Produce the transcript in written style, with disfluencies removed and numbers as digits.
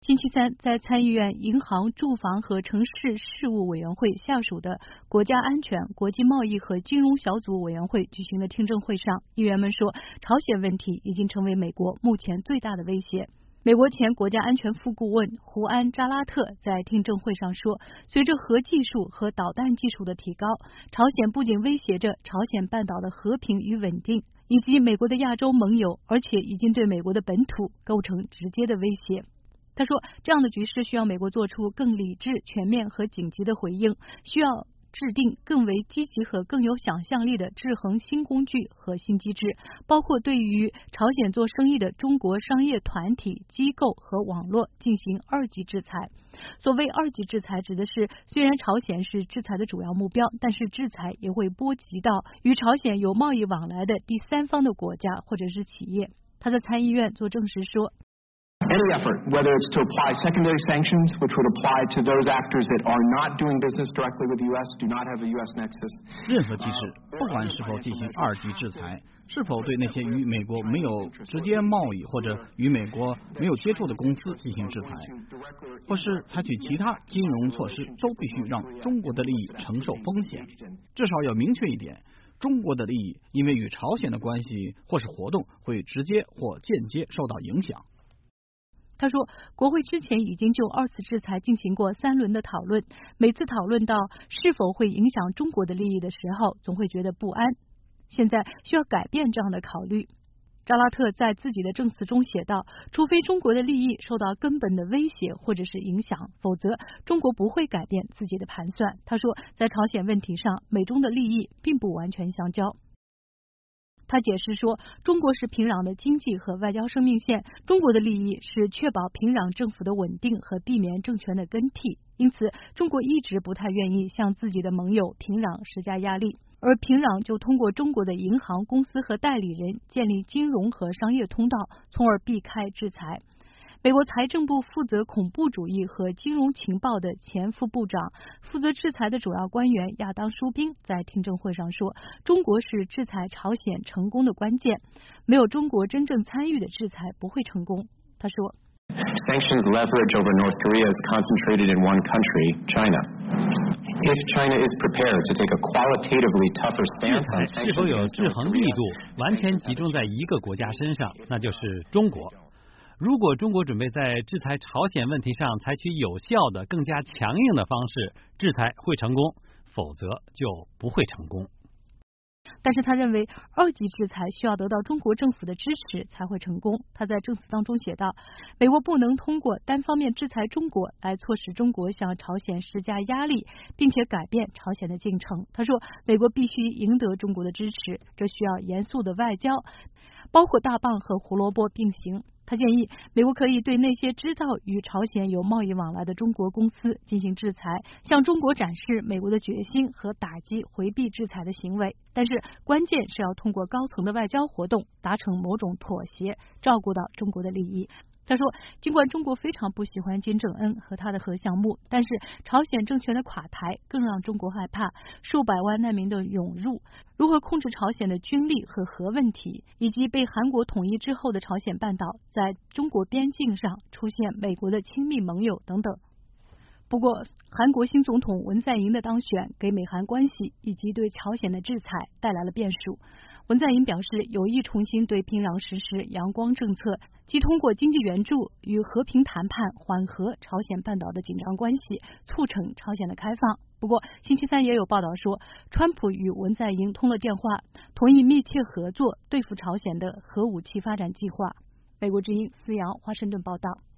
星期三，在参议院银行、住房和城市事务委员会下属的国家安全、国际贸易和金融小组委员会举行的听证会上，议员们说，朝鲜问题已经成为美国目前最大的威胁。美国前国家安全副顾问胡安·扎拉特在听证会上说，随着核技术和导弹技术的提高，朝鲜不仅威胁着朝鲜半岛的和平与稳定，以及美国的亚洲盟友，而且已经对美国的本土构成直接的威胁。他说，这样的局势需要美国做出更理智、全面和紧急的回应，需要制定更为积极和更有想象力的制衡新工具和新机制，包括对于朝鲜做生意的中国商业团体、机构和网络进行二级制裁。所谓二级制裁，指的是虽然朝鲜是制裁的主要目标，但是制裁也会波及到与朝鲜有贸易往来的第三方的国家或者是企业。他在参议院做证时说 Any effort, whether it's to apply secondary sanctions, which would apply to those actors that are not doing business directly with the U.S., do not have a U.S. nexus. 任何机制，不管是否进行二级制裁，是否对那些与美国没有直接贸易或者与美国没有接触的公司进行制裁，或是采取其他金融措施，都必须让中国的利益承受风险。至少要明确一点，中国的利益因为与朝鲜的关系或是活动会直接或间接受到影响。 他说，国会之前已经就二次制裁进行过3轮的讨论，每次讨论到是否会影响中国的利益的时候，总会觉得不安。现在需要改变这样的考虑。扎拉特在自己的证词中写道，除非中国的利益受到根本的威胁或者是影响，否则中国不会改变自己的盘算。他说，在朝鲜问题上，美中的利益并不完全相交。他解释说，中国是平壤的经济和外交生命线，中国的利益是确保平壤政府的稳定和避免政权的更替，因此中国一直不太愿意向自己的盟友平壤施加压力，而平壤就通过中国的银行、公司和代理人建立金融和商业通道，从而避开制裁。美国财政部负责恐怖主义和金融情报的前副部长、负责制裁的主要官员亚当·舒宾在听证会上说，中国是制裁朝鲜成功的关键，没有中国真正参与的制裁不会成功。他说 Sanctions leverage over North Korea is concentrated in one country, China. If China is prepared to take a qualitatively tougher 制 stance 裁 on 是否 sanctions 有 against 制 North 衡力 Korea, 度，完全集中在一个国家身上，那就是中国。如果中国准备在制裁朝鲜问题上采取有效的、更加强硬的方式，制裁会成功，否则就不会成功。 但是他认为二级制裁需要得到中国政府的支持才会成功。他在证词当中写道，美国不能通过单方面制裁中国来促使中国向朝鲜施加压力，并且改变朝鲜的进程。他说，美国必须赢得中国的支持，这需要严肃的外交，包括大棒和胡萝卜并行。他建议美国可以对那些知道与朝鲜有贸易往来的中国公司进行制裁，向中国展示美国的决心和打击回避制裁的行为。但是关键是要通过高层的外交活动达成某种妥协，照顾到中国的利益。他说，尽管中国非常不喜欢金正恩和他的核项目，但是朝鲜政权的垮台更让中国害怕，数百万难民的涌入，如何控制朝鲜的军力和核问题，以及被韩国统一之后的朝鲜半岛在中国边境上出现美国的亲密盟友等等。不过，韩国新总统文在寅的当选给美韩关系以及对朝鲜的制裁带来了变数。文在寅表示有意重新对平壤实施阳光政策，即通过经济援助与和平谈判缓和朝鲜半岛的紧张关系，促成朝鲜的开放。不过，星期三也有报道说，川普与文在寅通了电话，同意密切合作对付朝鲜的核武器发展计划。美国之音思阳华盛顿报道。